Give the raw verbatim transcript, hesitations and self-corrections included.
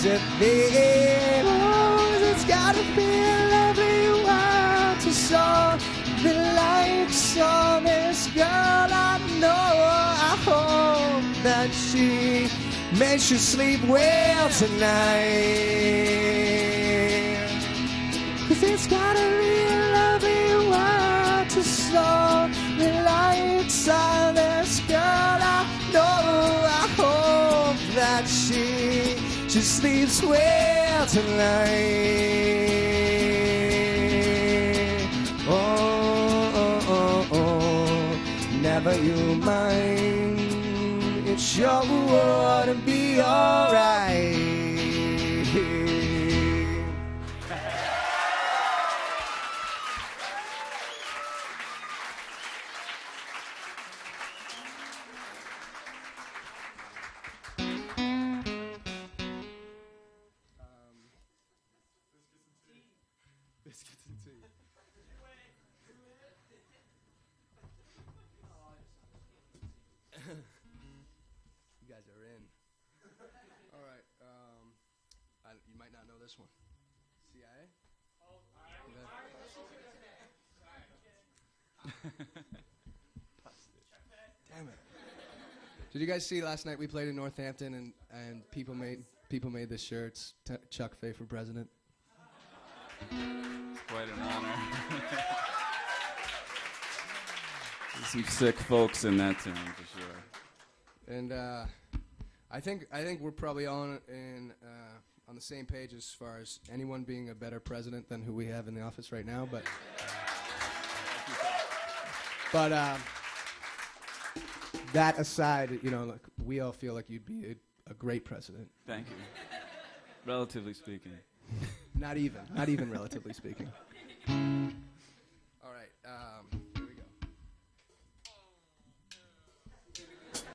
does it feel? Oh, it's gotta be a lovely world to saw the lights on this girl I know. I hope that she makes you sleep well tonight. 'Cause it's gotta be a lovely world to saw the lights on this girl I know. I hope that she just sleeps well tonight. Oh, oh, oh, oh, never you mind. It sure would be alright. Biscuits and tea. You guys are in. All right. Um, I, you might not know this one. C I A? Damn it. Did you guys see last night we played in Northampton and, and people made people made the shirts t- Chuck Fay for president? It's quite an honor. There's some sick folks in that town for sure. And uh, I think I think we're probably on in uh, on the same page as far as anyone being a better president than who we have in the office right now. But but uh, that aside, you know, like, we all feel like you'd be a, a great president. Thank you. Relatively speaking. Not even, not even relatively speaking. All right. Uh,